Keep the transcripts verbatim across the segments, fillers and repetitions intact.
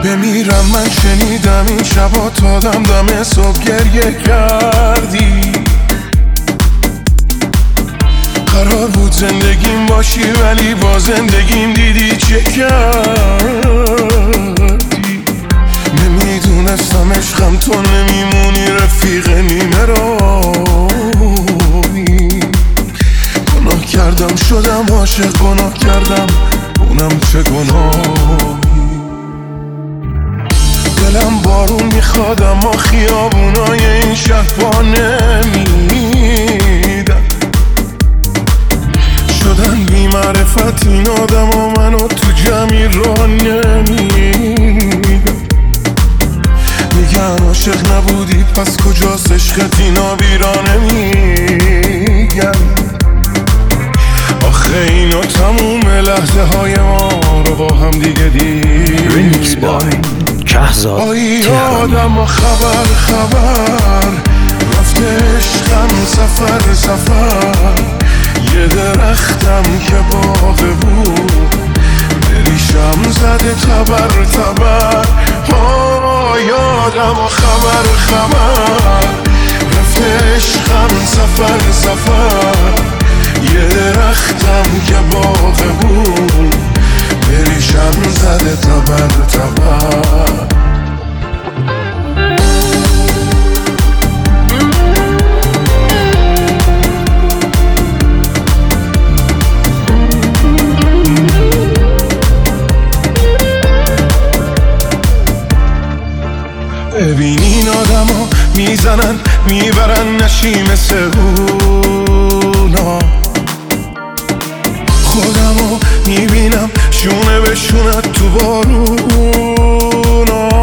بمیرم من شنیدم این شبا تا دم دم صبح گریه کردی. قرار بود زندگیم باشی ولی با زندگیم دیدی چه کردی. نمیدونستم عشقم تو نمیمونی رفیق نیمه راهی. گناه کردم شدم عاشق، گناه کردم اونم چه گناهی. دلم بارون میخواد اما خیابونای این شهر پا نمیدن. شدن بی معرفت این آدم و منو تو جمعی را نمیدن. میگن عاشق نبودی پس کجاست عشقت، اینا بیرا نمیگن. آخه اینا تموم لحظه های ما رو با هم دیگه دیدن. آی آدم و خبر خبر رفته عشقم سفر سفر. یه درختم که باغ بود بریشم زده تبر تبر. آی آدم و خبر خبر رفته عشقم سفر سفر. یه درختم که باغ بود بریشم زده تبر تبر. ببین این آدم ها میزنن میبرن نشی مثل اونا. خودم ها میبینم شونه به شونت تو بارونا.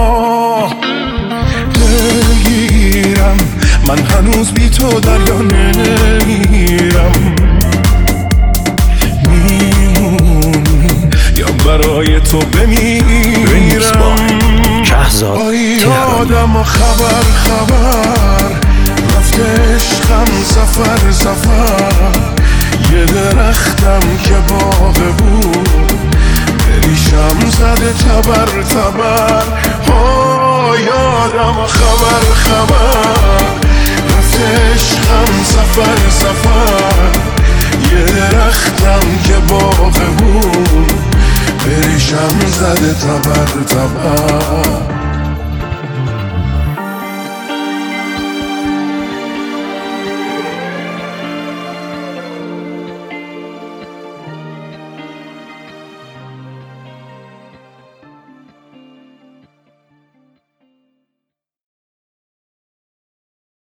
دلگیرم من هنوز بی تو دریا نمیرم. میمونی یا برای تو بمیرم. آی آدم و خبر خبر رفته عشقم سفر سفر. یه درختم که باغ بود بریشم زده تبر تبر. آی آدم و خبر خبر رفته عشقم سفر سفر. یه درختم که باغ بود بریشم زده تبر تبر.